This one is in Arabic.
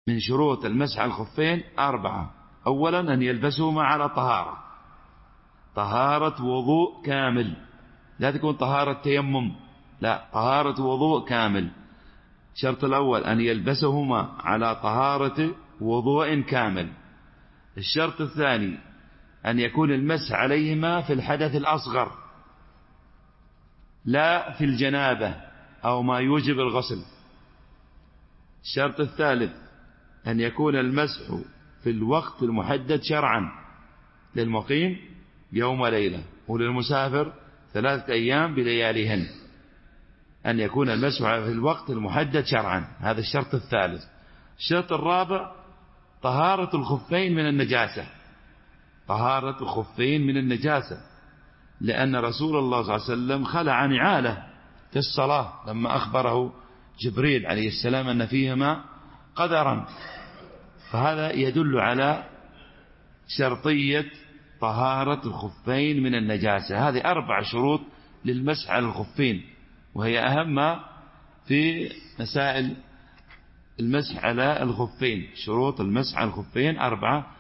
من شروط المسح على الخفين 4. أولا أن يلبسهما على طهارة وضوء كامل، لا تكون طهارة تيمم، لا، طهارة وضوء كامل. الشرط الأول أن يلبسهما على طهارة وضوء كامل. الشرط الثاني أن يكون المسح عليهما في الحدث الأصغر، لا في الجنابة أو ما يوجب الغسل. الشرط الثالث أن يكون المسح في الوقت المحدد شرعا، للمقيم يوم وليلة، وللمسافر 3 أيام بلياليهن، أن يكون المسح في الوقت المحدد شرعا. هذا الشرط الثالث. الشرط الرابع طهارة الخفين من النجاسة، طهارة الخفين من النجاسة، لأن رسول الله صلى الله عليه وسلم خلع نعاله في الصلاة لما أخبره جبريل عليه السلام أن فيهما قدرا، فهذا يدل على شرطية طهارة الخفين من النجاسة. هذه 4 شروط للمسح على الخفين، وهي أهم في مسائل المسح على الخفين. شروط المسح على الخفين 4.